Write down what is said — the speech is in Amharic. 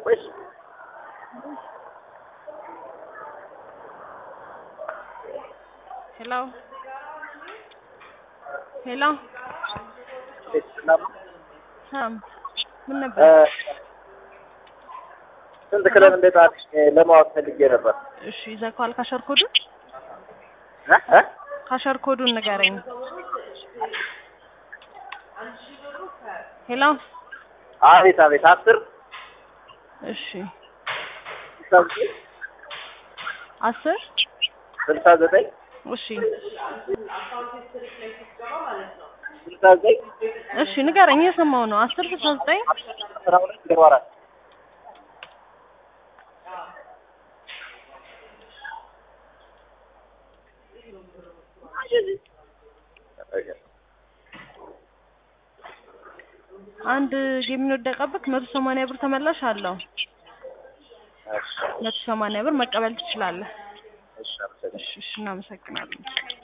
ወይስ ሄሎ ሄሎ ምን ነበር? ስንት ክለብ እንደጣልሽ ለማወቅ ፈልጌ ነበር። እሺ ይዘካል ካሸር ኮዱን ካሸር ኮዱን ንገረኝ። ሄሎ አቤት አቤት 10 እሺ 10 10 69 እሺ 69 እሺ ንገረኝ የሰማው ነው 10 69 12 24 አንድ ጌም ነው ደቀበክ 180 ብር ተመላሽ አለው። 180 ብር መቀበል ትችላለህ። እሺ እናመሰግናለን።